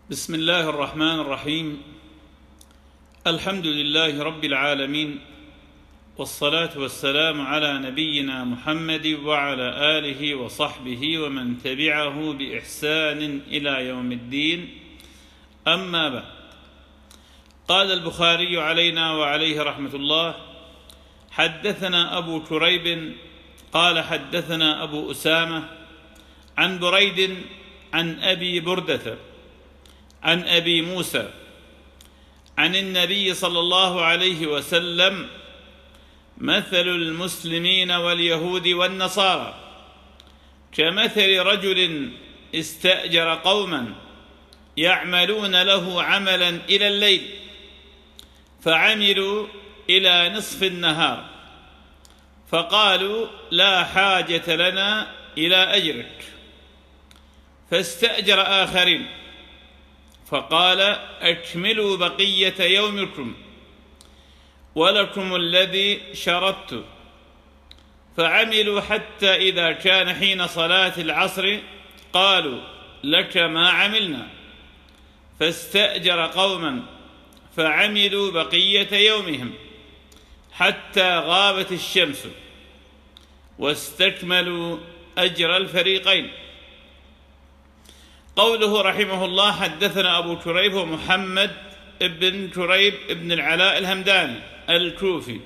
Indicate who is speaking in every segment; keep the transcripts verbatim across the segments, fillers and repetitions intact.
Speaker 1: بسم الله الرحمن الرحيم. الحمد لله رب العالمين، والصلاة والسلام على نبينا محمد وعلى آله وصحبه ومن تبعه بإحسان إلى يوم الدين. أما بعد، قال البخاري علينا وعليه رحمة الله: حدثنا أبو كريب قال حدثنا أبو أسامة عن بريد عن أبي بردة عن أبي موسى عن النبي صلى الله عليه وسلم: مثل المسلمين واليهود والنصارى كمثل رجل استأجر قوما يعملون له عملا إلى الليل، فعملوا إلى نصف النهار، فقالوا: لا حاجة لنا إلى أجرك، فاستأجر آخرين، فقال: أكملوا بقية يومكم ولكم الذي شرطت، فعملوا حتى إذا كان حين صلاة العصر قالوا: لك ما عملنا، فاستأجر قوما فعملوا بقية يومهم حتى غابت الشمس، واستكملوا أجر الفريقين. قوله رحمه الله: حدثنا أبو كريب ومحمد بن كريب بن العلاء الهمداني الكوفي،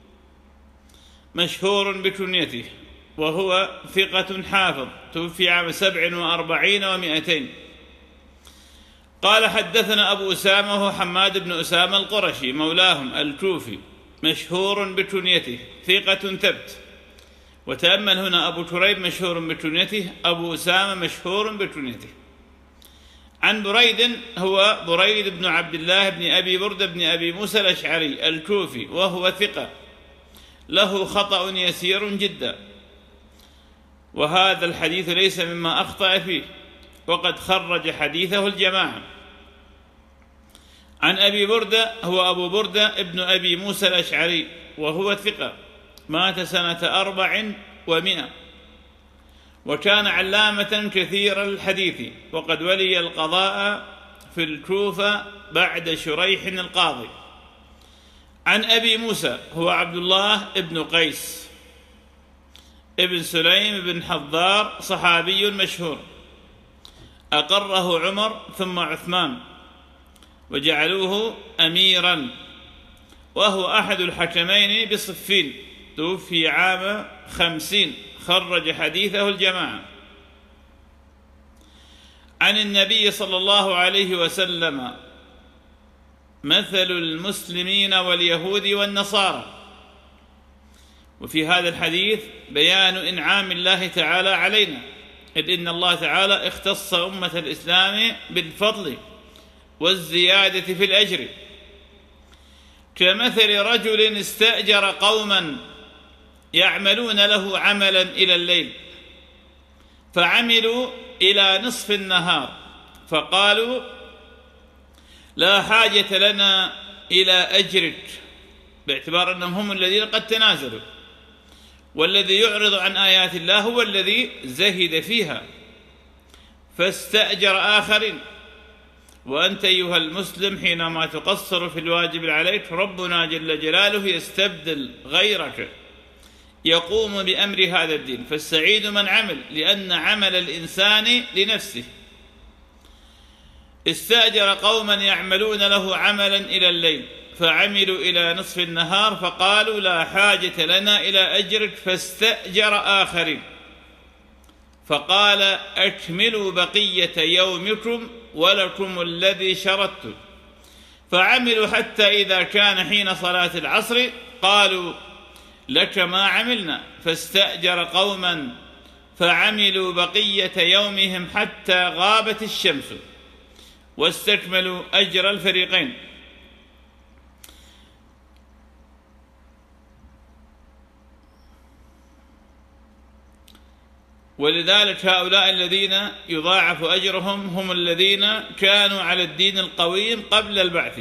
Speaker 1: مشهور بكنيته، وهو ثقة حافظ، توفي عام سبع وأربعين ومائتين. قال: حدثنا أبو أسامة وهو حماد بن أسامة القرشي مولاهم الكوفي، مشهور بكنيته، ثقة ثبت. وتأمل هنا: أبو كريب مشهور بكنيته، أبو أسامة مشهور بكنيته. عن بريد، هو بريد بن عبد الله بن أبي بردة بن أبي موسى الأشعري الكوفي، وهو ثقة، له خطأ يسير جدا، وهذا الحديث ليس مما أخطأ فيه، وقد خرج حديثه الجماعة. عن أبي بردة، هو أبو بردة ابن أبي موسى الأشعري، وهو ثقة، مات سنة أربع ومئة، وكان علامة كثير الحديث، وقد ولي القضاء في الكوفة بعد شريح القاضي. عن أبي موسى، هو عبد الله ابن قيس ابن سليم بن حضار، صحابي مشهور، أقره عمر ثم عثمان وجعلوه أميرا، وهو أحد الحكمين بصفين، توفي عام خمسين، خرج حديثه الجماعة. عن النبي صلى الله عليه وسلم: مثل المسلمين واليهود والنصارى. وفي هذا الحديث بيان إنعام الله تعالى علينا، إذ إن الله تعالى اختص أمة الإسلام بالفضل والزيادة في الأجر، كمثل رجل استأجر قوما يعملون له عملا إلى الليل، فعملوا إلى نصف النهار، فقالوا: لا حاجة لنا إلى أجرك، باعتبار أنهم هم الذين قد تنازلوا، والذي يعرض عن آيات الله هو الذي زهد فيها، فاستأجر آخرين. وأنت أيها المسلم حينما تقصر في الواجب عليك، ربنا جل جلاله يستبدل غيرك يقوم بأمر هذا الدين، فالسعيد من عمل، لأن عمل الإنسان لنفسه. استأجر قوما يعملون له عملا إلى الليل، فعملوا إلى نصف النهار، فقالوا: لا حاجة لنا إلى أجرك، فاستأجر آخرين، فقال: أكملوا بقية يومكم ولكم الذي شرطت، فعملوا حتى إذا كان حين صلاة العصر قالوا: لك ما عملنا، فاستأجر قوما فعملوا بقية يومهم حتى غابت الشمس، واستكملوا أجر الفريقين. ولذلك هؤلاء الذين يضاعف أجرهم هم الذين كانوا على الدين القويم قبل البعث،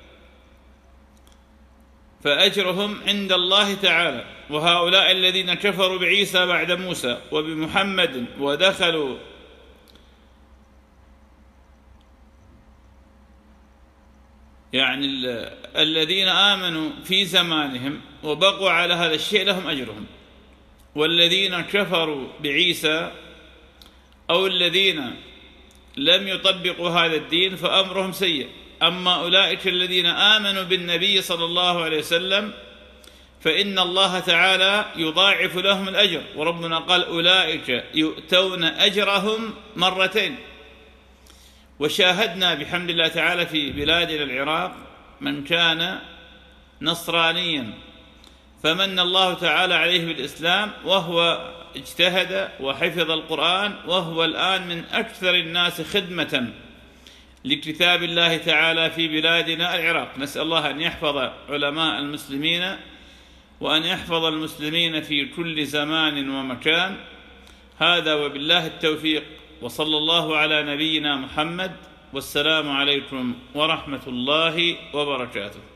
Speaker 1: فأجرهم عند الله تعالى. وهؤلاء الذين كفروا بعيسى بعد موسى وبمحمد ودخلوا يعني الذين آمنوا في زمانهم وبقوا على هذا الشيء لهم أجرهم، والذين كفروا بعيسى أو الذين لم يطبقوا هذا الدين فأمرهم سيء. أما أولئك الذين آمنوا بالنبي صلى الله عليه وسلم فإن الله تعالى يضاعف لهم الأجر، وربنا قال أولئك يؤتون أجرهم مرتين. وشاهدنا بحمد الله تعالى في بلادنا العراق من كان نصرانيا فمن الله تعالى عليه بالإسلام، وهو اجتهد وحفظ القرآن، وهو الآن من أكثر الناس خدمة لكتاب الله تعالى في بلادنا العراق. نسأل الله أن يحفظ علماء المسلمين وأن يحفظ المسلمين في كل زمان ومكان. هذا وبالله التوفيق، وصلى الله على نبينا محمد، والسلام عليكم ورحمة الله وبركاته.